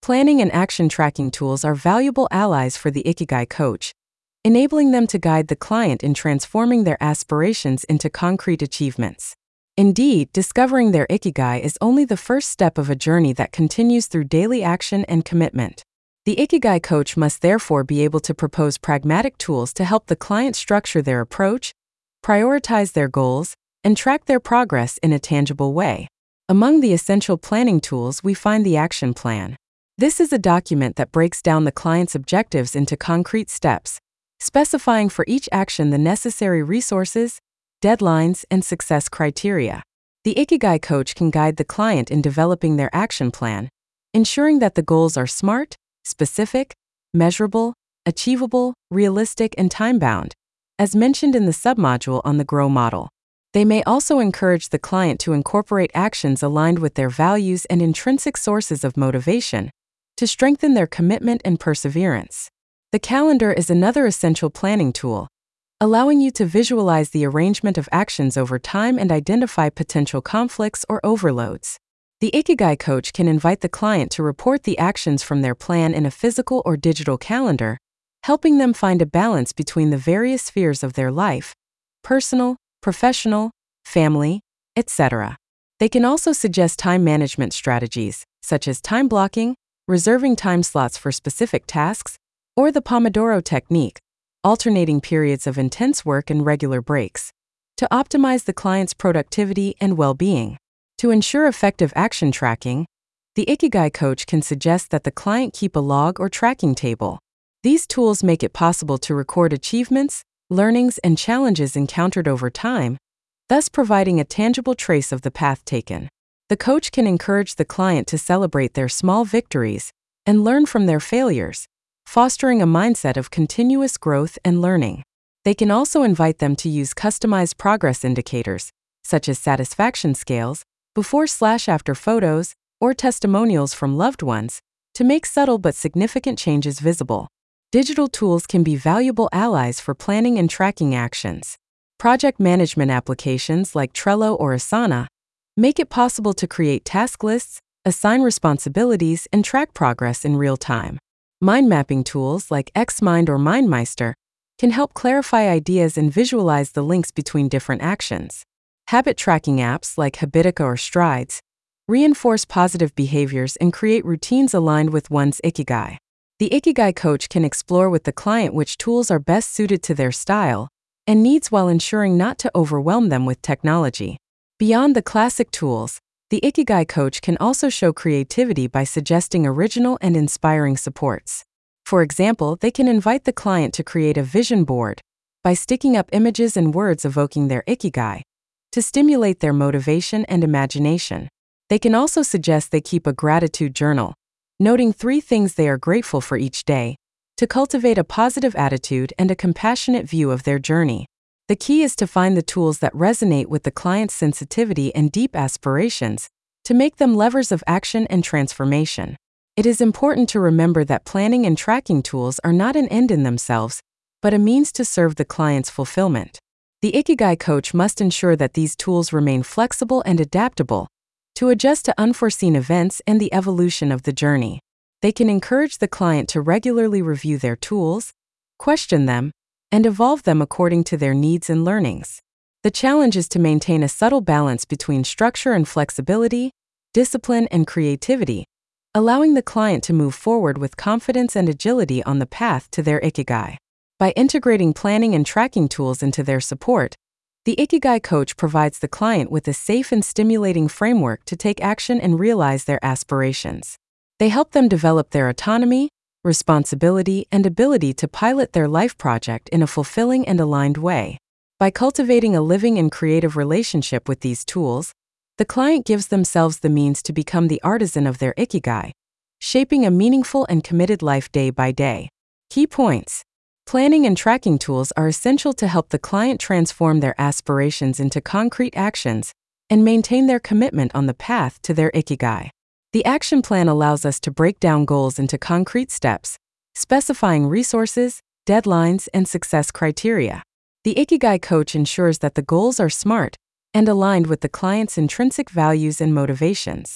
Planning and action tracking tools are valuable allies for the Ikigai coach, enabling them to guide the client in transforming their aspirations into concrete achievements. Indeed, discovering their Ikigai is only the first step of a journey that continues through daily action and commitment. The Ikigai coach must therefore be able to propose pragmatic tools to help the client structure their approach, prioritize their goals, and track their progress in a tangible way. Among the essential planning tools, we find the action plan. This is a document that breaks down the client's objectives into concrete steps, specifying for each action the necessary resources, deadlines, and success criteria. The Ikigai coach can guide the client in developing their action plan, ensuring that the goals are SMART, specific, measurable, achievable, realistic, and time-bound, as mentioned in the submodule on the GROW model. They may also encourage the client to incorporate actions aligned with their values and intrinsic sources of motivation to strengthen their commitment and perseverance. The calendar is another essential planning tool, allowing you to visualize the arrangement of actions over time and identify potential conflicts or overloads. The Ikigai coach can invite the client to report the actions from their plan in a physical or digital calendar, helping them find a balance between the various spheres of their life: personal, professional, family, etc. They can also suggest time management strategies, such as time blocking, reserving time slots for specific tasks, or the Pomodoro technique, alternating periods of intense work and regular breaks, to optimize the client's productivity and well-being. To ensure effective action tracking, the Ikigai coach can suggest that the client keep a log or tracking table. These tools make it possible to record achievements, learnings, and challenges encountered over time, thus providing a tangible trace of the path taken. The coach can encourage the client to celebrate their small victories and learn from their failures, fostering a mindset of continuous growth and learning. They can also invite them to use customized progress indicators, such as satisfaction scales, before/after photos, or testimonials from loved ones, to make subtle but significant changes visible. Digital tools can be valuable allies for planning and tracking actions. Project management applications like Trello or Asana make it possible to create task lists, assign responsibilities, and track progress in real time. Mind mapping tools like Xmind or MindMeister can help clarify ideas and visualize the links between different actions. Habit tracking apps like Habitica or Strides reinforce positive behaviors and create routines aligned with one's Ikigai. The Ikigai coach can explore with the client which tools are best suited to their style and needs while ensuring not to overwhelm them with technology. Beyond the classic tools, the Ikigai coach can also show creativity by suggesting original and inspiring supports. For example, they can invite the client to create a vision board by sticking up images and words evoking their Ikigai to stimulate their motivation and imagination. They can also suggest they keep a gratitude journal, noting 3 things they are grateful for each day, to cultivate a positive attitude and a compassionate view of their journey. The key is to find the tools that resonate with the client's sensitivity and deep aspirations, to make them levers of action and transformation. It is important to remember that planning and tracking tools are not an end in themselves, but a means to serve the client's fulfillment. The Ikigai coach must ensure that these tools remain flexible and adaptable, to adjust to unforeseen events and the evolution of the journey. They can encourage the client to regularly review their tools, question them, and evolve them according to their needs and learnings. The challenge is to maintain a subtle balance between structure and flexibility, discipline and creativity, allowing the client to move forward with confidence and agility on the path to their Ikigai. By integrating planning and tracking tools into their support, the Ikigai coach provides the client with a safe and stimulating framework to take action and realize their aspirations. They help them develop their autonomy, responsibility, and ability to pilot their life project in a fulfilling and aligned way. By cultivating a living and creative relationship with these tools, the client gives themselves the means to become the artisan of their Ikigai, shaping a meaningful and committed life day by day. Key points. Planning and tracking tools are essential to help the client transform their aspirations into concrete actions and maintain their commitment on the path to their Ikigai. The action plan allows us to break down goals into concrete steps, specifying resources, deadlines, and success criteria. The Ikigai coach ensures that the goals are SMART and aligned with the client's intrinsic values and motivations.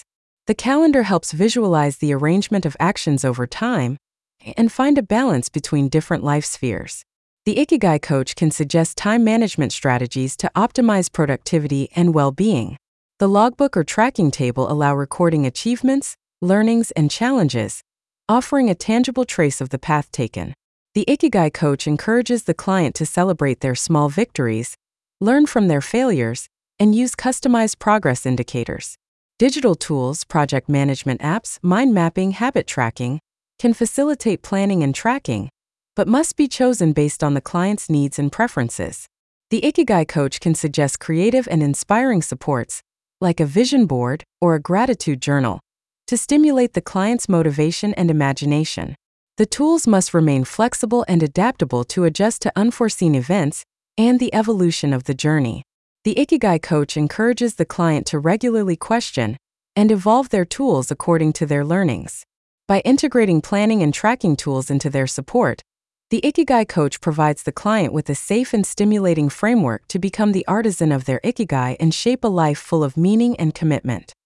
The calendar helps visualize the arrangement of actions over time and find a balance between different life spheres. The Ikigai coach can suggest time management strategies to optimize productivity and well-being. The logbook or tracking table allow recording achievements, learnings, and challenges, offering a tangible trace of the path taken. The Ikigai coach encourages the client to celebrate their small victories, learn from their failures, and use customized progress indicators. Digital tools, project management apps, mind mapping, habit tracking, can facilitate planning and tracking, but must be chosen based on the client's needs and preferences. The Ikigai coach can suggest creative and inspiring supports, like a vision board or a gratitude journal, to stimulate the client's motivation and imagination. The tools must remain flexible and adaptable to adjust to unforeseen events and the evolution of the journey. The Ikigai coach encourages the client to regularly question and evolve their tools according to their learnings. By integrating planning and tracking tools into their support, the Ikigai coach provides the client with a safe and stimulating framework to become the artisan of their Ikigai and shape a life full of meaning and commitment.